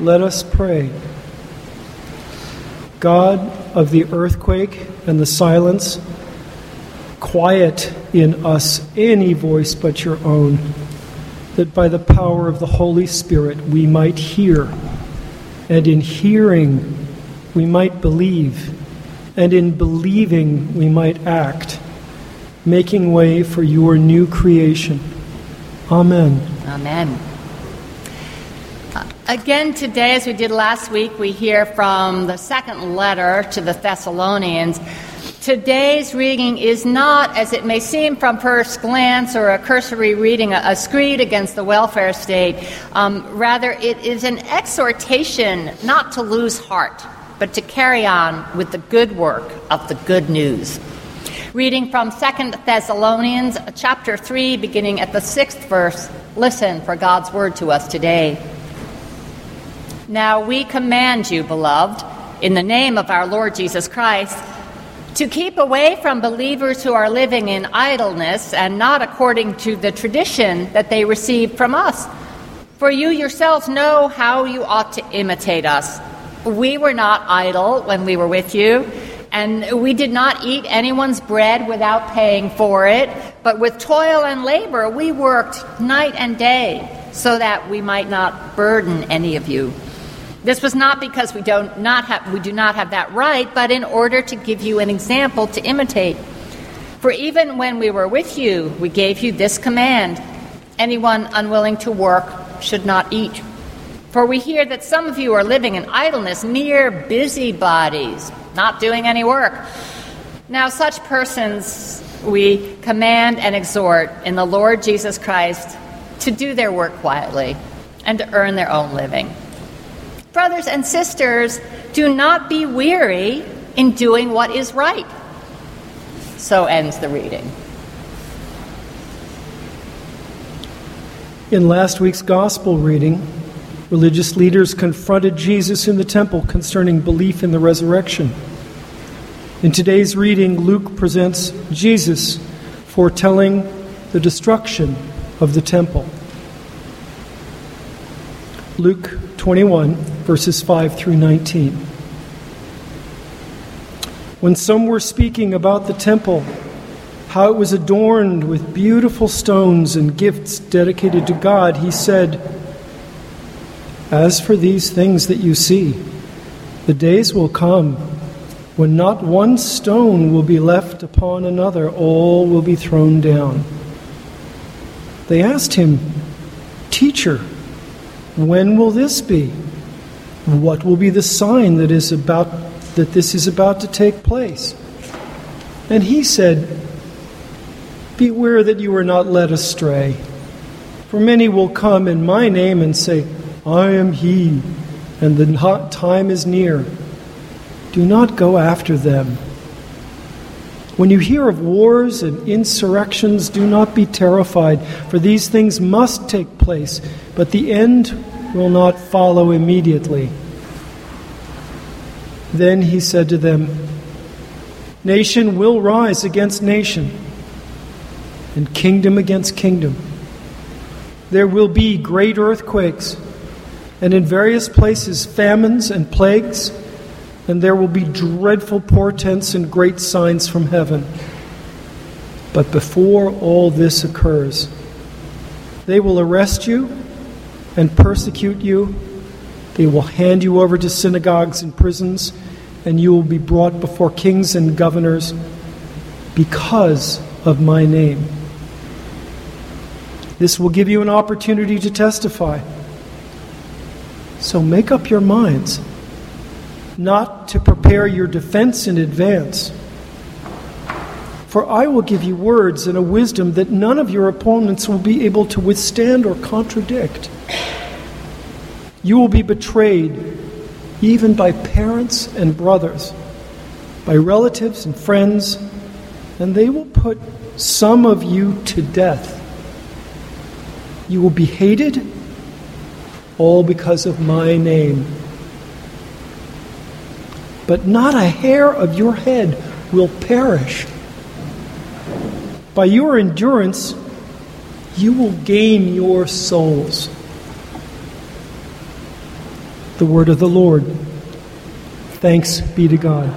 Let us pray. God of the earthquake and the silence, quiet in us any voice but your own, that by the power of the Holy Spirit we might hear, and in hearing we might believe, and in believing we might act, making way for your new creation. Amen. Amen. Again today, as we did last week, we hear from the second letter to the Thessalonians. Today's reading is not, as it may seem from first glance or a cursory reading, a screed against the welfare state. Rather, it is an exhortation not to lose heart, but to carry on with the good work of the good news. Reading from 2 Thessalonians chapter 3, beginning at the 6th verse, listen for God's word to us today. Now we command you, beloved, in the name of our Lord Jesus Christ, to keep away from believers who are living in idleness and not according to the tradition that they received from us. For you yourselves know how you ought to imitate us. We were not idle when we were with you, and we did not eat anyone's bread without paying for it, but with toil and labor we worked night and day so that we might not burden any of you. This was not because we do not have that right, but in order to give you an example to imitate. For even when we were with you, we gave you this command: anyone unwilling to work should not eat. For we hear that some of you are living in idleness, mere busybodies, not doing any work. Now such persons we command and exhort in the Lord Jesus Christ to do their work quietly and to earn their own living. Brothers and sisters, do not be weary in doing what is right. So ends the reading. In last week's gospel reading, religious leaders confronted Jesus in the temple concerning belief in the resurrection. In today's reading, Luke presents Jesus foretelling the destruction of the temple. Luke 21, verses 5 through 19. When some were speaking about the temple, how it was adorned with beautiful stones and gifts dedicated to God, he said, "As for these things that you see, the days will come when not one stone will be left upon another, all will be thrown down." They asked him, "Teacher, when will this be? What will be the sign that this is about to take place?" And he said, "Beware that you are not led astray. For many will come in my name and say, 'I am he,' and the time is near. Do not go after them. When you hear of wars and insurrections, do not be terrified, for these things must take place, but the end will not follow immediately." Then he said to them, "Nation will rise against nation, and kingdom against kingdom. There will be great earthquakes, and in various places famines and plagues, and there will be dreadful portents and great signs from heaven. But before all this occurs, they will arrest you and persecute you. They will hand you over to synagogues and prisons, and you will be brought before kings and governors because of my name. This will give you an opportunity to testify. So make up your minds not to prepare your defense in advance. For I will give you words and a wisdom that none of your opponents will be able to withstand or contradict. You will be betrayed even by parents and brothers, by relatives and friends, and they will put some of you to death. You will be hated, all because of my name. But not a hair of your head will perish. By your endurance, you will gain your souls. The word of the Lord. Thanks be to God.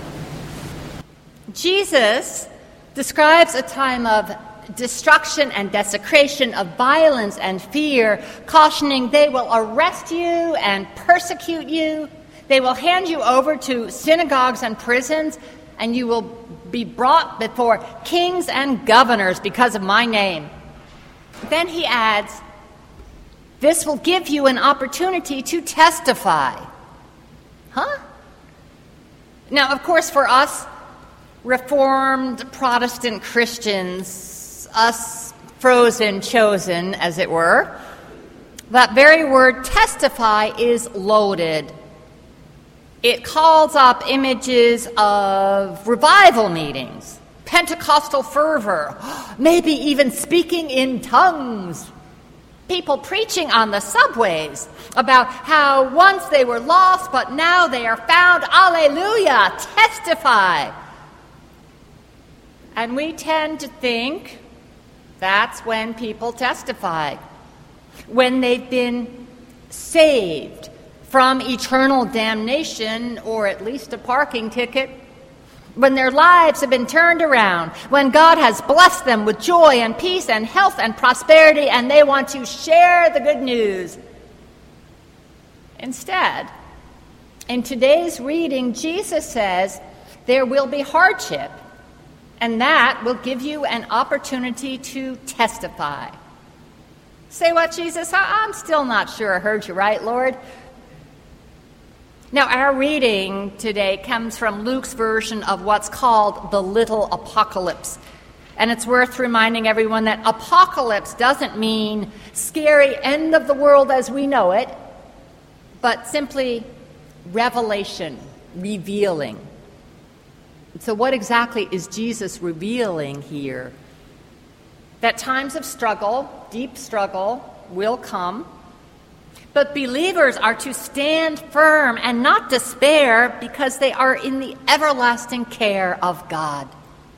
Jesus describes a time of destruction and desecration, of violence and fear, cautioning they will arrest you and persecute you. They will hand you over to synagogues and prisons, and you will be brought before kings and governors because of my name. Then he adds, this will give you an opportunity to testify. Huh? Now, of course, for us Reformed Protestant Christians, us frozen chosen, as it were, that very word testify is loaded. It calls up images of revival meetings, Pentecostal fervor, maybe even speaking in tongues. People preaching on the subways about how once they were lost, but now they are found. Alleluia! Testify! And we tend to think that's when people testify, when they've been saved from eternal damnation, or at least a parking ticket, when their lives have been turned around, when God has blessed them with joy and peace and health and prosperity, and they want to share the good news. Instead, in today's reading, Jesus says there will be hardship, and that will give you an opportunity to testify. Say what, Jesus? I'm still not sure I heard you right, Lord. Now, our reading today comes from Luke's version of what's called the Little Apocalypse. And it's worth reminding everyone that apocalypse doesn't mean scary end of the world as we know it, but simply revelation, revealing. So what exactly is Jesus revealing here? That times of struggle, deep struggle, will come. But believers are to stand firm and not despair because they are in the everlasting care of God.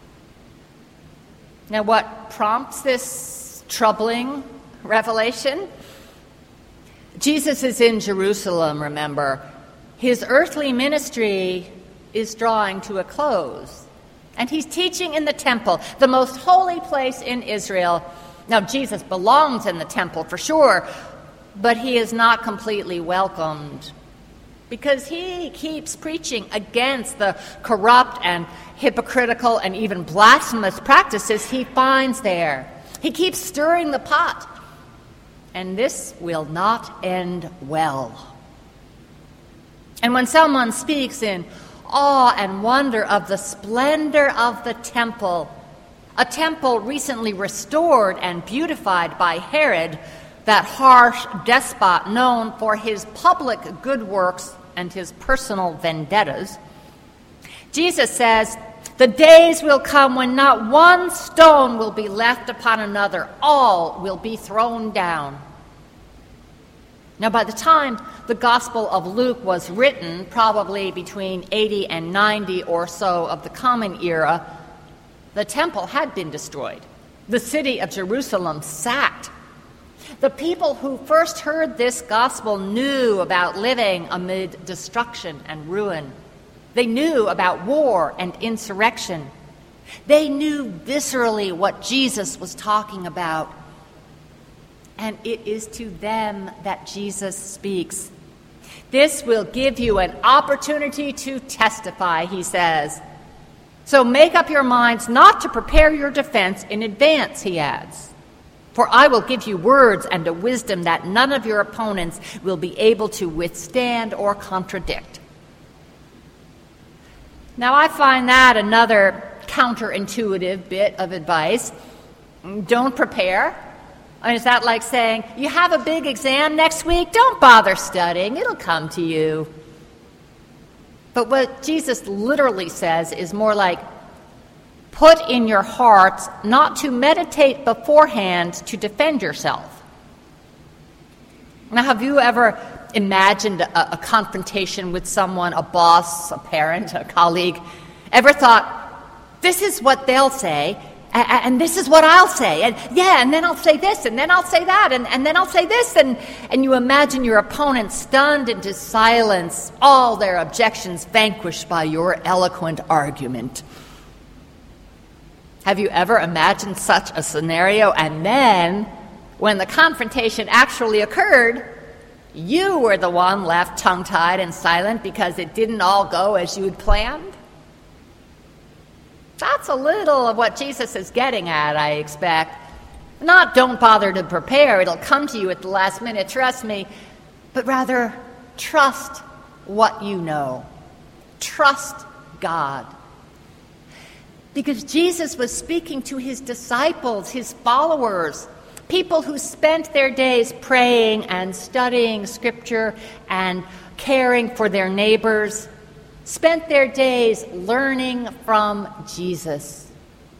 Now, what prompts this troubling revelation? Jesus is in Jerusalem, remember. His earthly ministry is drawing to a close. And he's teaching in the temple, the most holy place in Israel. Now, Jesus belongs in the temple for sure, but he is not completely welcomed because he keeps preaching against the corrupt and hypocritical and even blasphemous practices he finds there. He keeps stirring the pot, and this will not end well. And when someone speaks in awe and wonder of the splendor of the temple, a temple recently restored and beautified by Herod, that harsh despot known for his public good works and his personal vendettas, Jesus says, the days will come when not one stone will be left upon another. All will be thrown down. Now, by the time the Gospel of Luke was written, probably between 80 and 90 or so of the Common Era, the temple had been destroyed. The city of Jerusalem sacked. The people who first heard this gospel knew about living amid destruction and ruin. They knew about war and insurrection. They knew viscerally what Jesus was talking about. And it is to them that Jesus speaks. This will give you an opportunity to testify, he says. So make up your minds not to prepare your defense in advance, he adds. For I will give you words and a wisdom that none of your opponents will be able to withstand or contradict. Now, I find that another counterintuitive bit of advice. Don't prepare. I mean, is that like saying, you have a big exam next week? Don't bother studying. It'll come to you. But what Jesus literally says is more like, put in your hearts not to meditate beforehand to defend yourself. Now, have you ever imagined a confrontation with someone, a boss, a parent, a colleague? Ever thought, this is what they'll say, And this is what I'll say. And then I'll say this, and then I'll say that, and then I'll say this. And you imagine your opponent stunned into silence, all their objections vanquished by your eloquent argument. Have you ever imagined such a scenario? And then, when the confrontation actually occurred, you were the one left tongue-tied and silent because it didn't all go as you had planned? That's a little of what Jesus is getting at, I expect. Not don't bother to prepare, it'll come to you at the last minute, trust me, but rather trust what you know. Trust God. Because Jesus was speaking to his disciples, his followers, people who spent their days praying and studying Scripture and caring for their neighbors, spent their days learning from Jesus.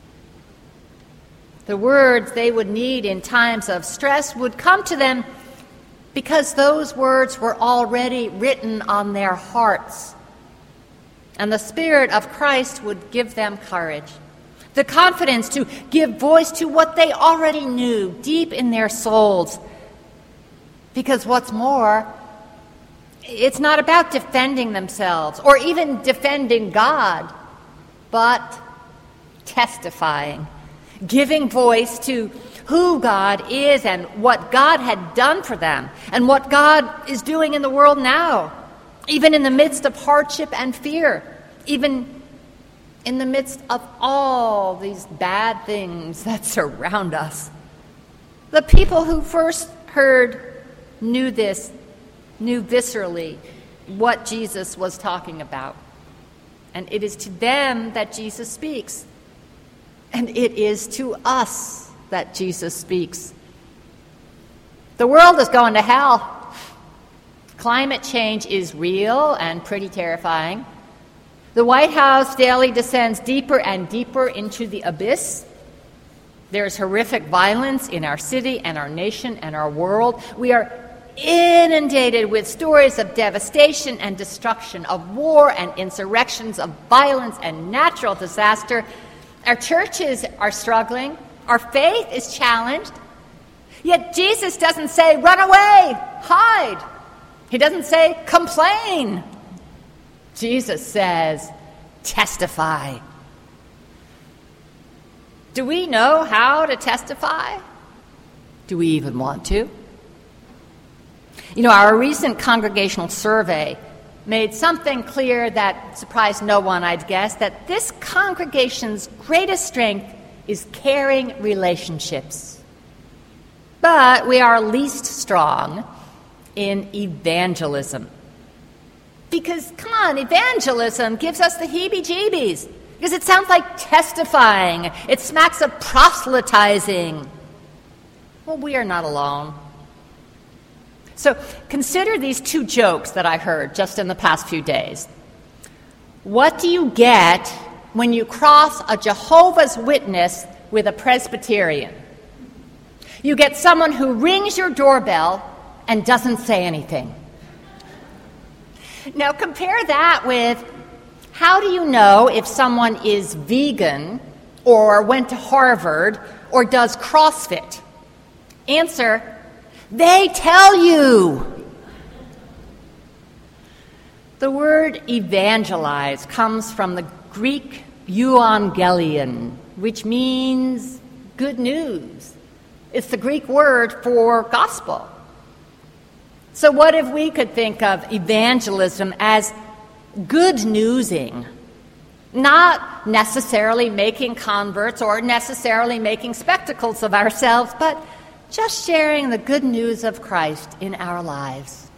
The words they would need in times of stress would come to them because those words were already written on their hearts. And the Spirit of Christ would give them courage, the confidence to give voice to what they already knew deep in their souls. Because what's more, it's not about defending themselves or even defending God, but testifying, giving voice to who God is and what God had done for them and what God is doing in the world now, even in the midst of hardship and fear, even in the midst of all these bad things that surround us. The people who first heard knew viscerally what Jesus was talking about. And it is to them that Jesus speaks. And it is to us that Jesus speaks. The world is going to hell. Climate change is real and pretty terrifying. The White House daily descends deeper and deeper into the abyss. There's horrific violence in our city and our nation and our world. We are inundated with stories of devastation and destruction, of war and insurrections, of violence and natural disaster. Our churches are struggling. Our faith is challenged. Yet Jesus doesn't say, run away, hide. He doesn't say, complain. Jesus says, testify. Do we know how to testify? Do we even want to? You know, our recent congregational survey made something clear that surprised no one, I'd guess, that this congregation's greatest strength is caring relationships. But we are least strong in evangelism. Because, come on, evangelism gives us the heebie-jeebies. Because it sounds like testifying. It smacks of proselytizing. Well, we are not alone. So consider these two jokes that I heard just in the past few days. What do you get when you cross a Jehovah's Witness with a Presbyterian? You get someone who rings your doorbell and doesn't say anything. Now compare that with, how do you know if someone is vegan or went to Harvard or does CrossFit? Answer, they tell you. The word evangelize comes from the Greek euangelion, which means good news. It's the Greek word for gospel. So what if we could think of evangelism as good newsing, not necessarily making converts or necessarily making spectacles of ourselves, but just sharing the good news of Christ in our lives.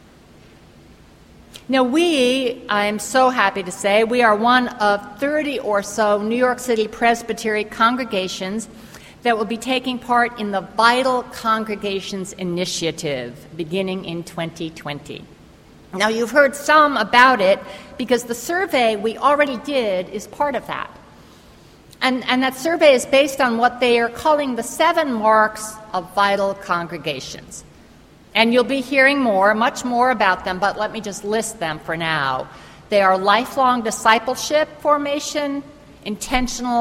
Now I'm so happy to say, we are one of 30 or so New York City Presbytery congregations that will be taking part in the Vital Congregations Initiative beginning in 2020. Now, you've heard some about it because the survey we already did is part of that. And that survey is based on what they are calling the 7 marks of vital congregations. And you'll be hearing much more about them, but let me just list them for now. They are lifelong discipleship formation, intentional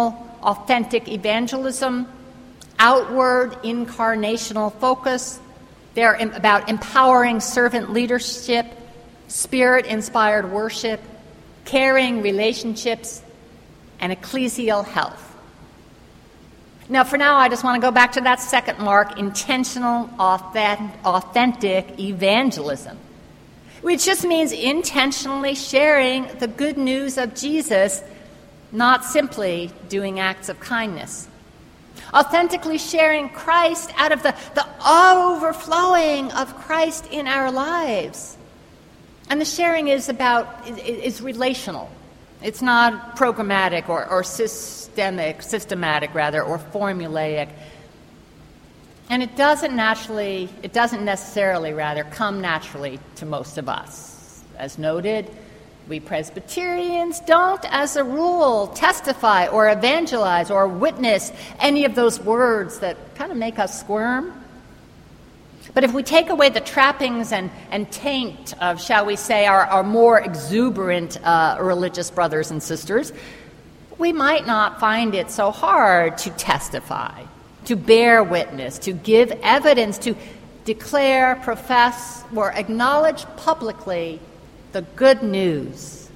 authentic evangelism, outward incarnational focus. They're about empowering servant leadership, Spirit-inspired worship, caring relationships, and ecclesial health. Now, for now, I just want to go back to that second mark, intentional, authentic evangelism, which just means intentionally sharing the good news of Jesus, not simply doing acts of kindness. Authentically sharing Christ out of the overflowing of Christ in our lives. And the sharing is relational. It's not programmatic or systematic, or formulaic. And it doesn't necessarily come naturally to most of us. As noted, we Presbyterians don't, as a rule, testify or evangelize or witness any of those words that kind of make us squirm. But if we take away the trappings and taint of, shall we say, our more exuberant religious brothers and sisters, we might not find it so hard to testify, to bear witness, to give evidence, to declare, profess, or acknowledge publicly the good news.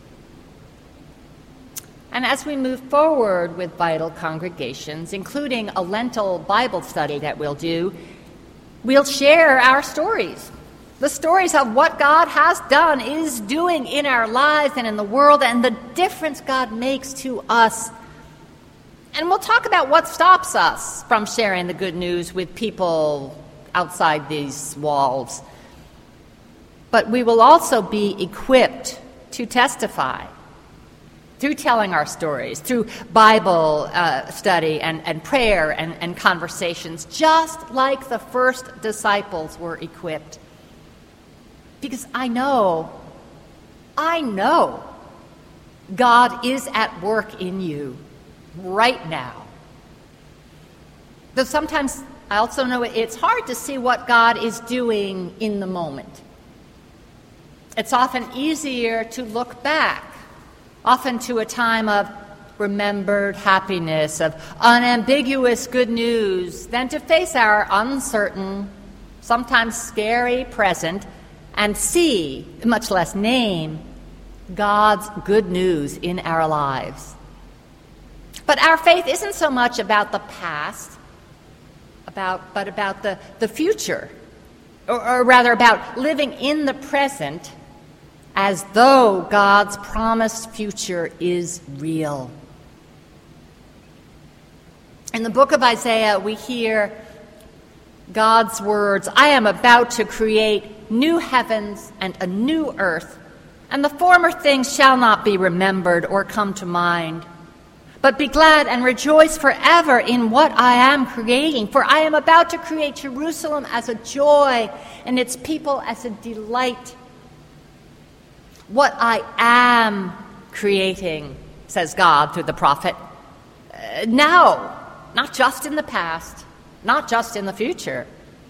And as we move forward with Vital congregations, including a Lenten Bible study that we'll do, we'll share our stories, the stories of what God has done, is doing in our lives and in the world, and the difference God makes to us. And we'll talk about what stops us from sharing the good news with people outside these walls. But we will also be equipped to testify through telling our stories, through Bible study and prayer and conversations, just like the first disciples were equipped. Because I know God is at work in you right now. Though sometimes I also know it's hard to see what God is doing in the moment. It's often easier to look back, often to a time of remembered happiness, of unambiguous good news, than to face our uncertain, sometimes scary present and see, much less name, God's good news in our lives. But our faith isn't so much about the past, but about the future, or rather about living in the present as though God's promised future is real. In the book of Isaiah, we hear God's words, "I am about to create new heavens and a new earth, and the former things shall not be remembered or come to mind. But be glad and rejoice forever in what I am creating, for I am about to create Jerusalem as a joy and its people as a delight." What I am creating, says God through the prophet, now, not just in the past, not just in the future.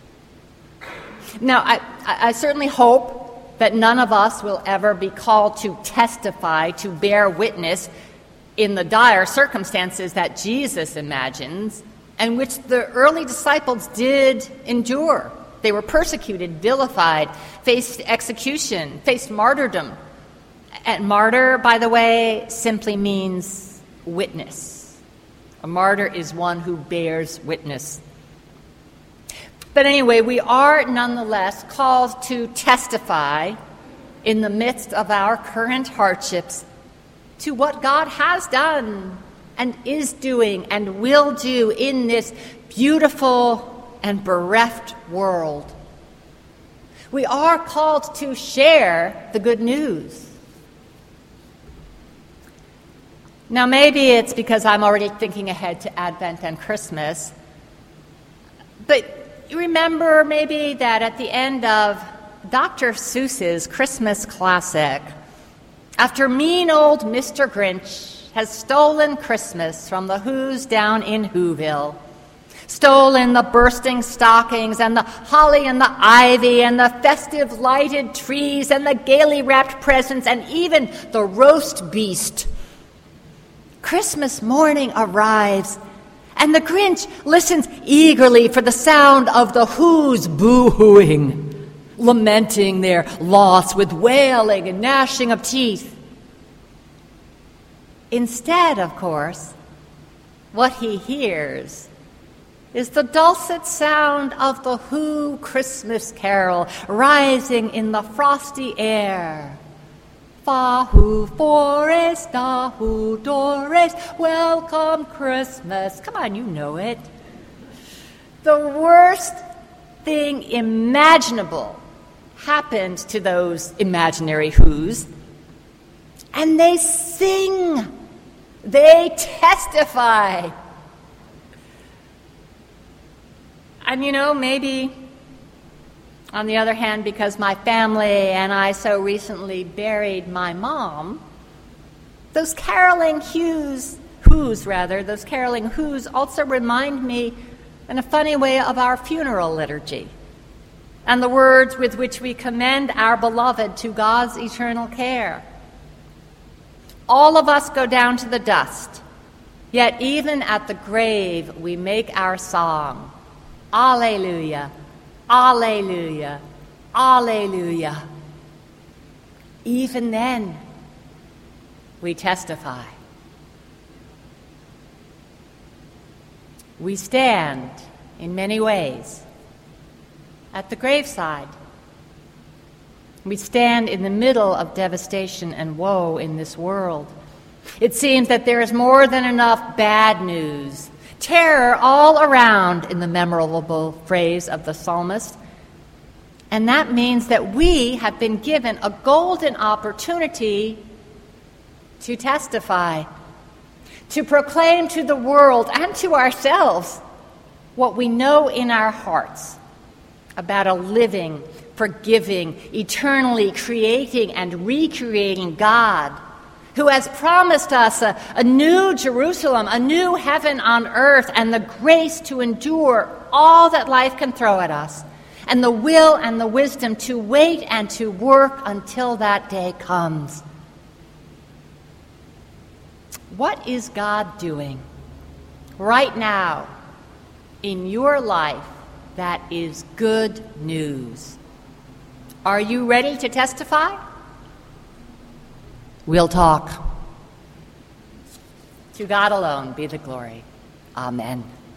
Now, I certainly hope that none of us will ever be called to testify, to bear witness in the dire circumstances that Jesus imagines and which the early disciples did endure. They were persecuted, vilified, faced execution, faced martyrdom. And martyr, by the way, simply means witness. A martyr is one who bears witness. But anyway, we are nonetheless called to testify in the midst of our current hardships to what God has done and is doing and will do in this beautiful and bereft world. We are called to share the good news. Now, maybe it's because I'm already thinking ahead to Advent and Christmas, but you remember maybe that at the end of Dr. Seuss's Christmas classic, after mean old Mr. Grinch has stolen Christmas from the Who's down in Whoville, stolen the bursting stockings and the holly and the ivy and the festive lighted trees and the gaily wrapped presents and even the roast beast, Christmas morning arrives, and the Grinch listens eagerly for the sound of the Who's boo-hooing, lamenting their loss with wailing and gnashing of teeth. Instead, of course, what he hears is the dulcet sound of the Who Christmas carol rising in the frosty air. Fa who forest, da who dores, welcome Christmas. Come on, you know it. The worst thing imaginable happened to those imaginary Who's, and they sing, they testify. And maybe, on the other hand, because my family and I so recently buried my mom, those caroling Who's also remind me in a funny way of our funeral liturgy and the words with which we commend our beloved to God's eternal care. All of us go down to the dust, yet even at the grave we make our song. Alleluia, alleluia, alleluia. Even then, we testify. We stand, in many ways, at the graveside. We stand in the middle of devastation and woe in this world. It seems that there is more than enough bad news, terror all around, in the memorable phrase of the psalmist. And that means that we have been given a golden opportunity to testify, to proclaim to the world and to ourselves what we know in our hearts about a living, forgiving, eternally creating and recreating God who has promised us a new Jerusalem, a new heaven on earth, and the grace to endure all that life can throw at us, and the will and the wisdom to wait and to work until that day comes. What is God doing right now in your life that is good news? Are you ready to testify? We'll talk. To God alone be the glory. Amen.